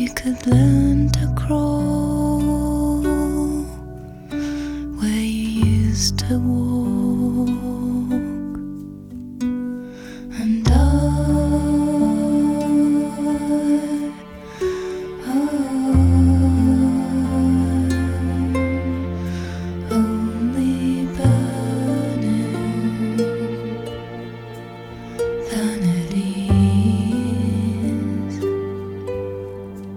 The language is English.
you could learn to crawl where you used to walk.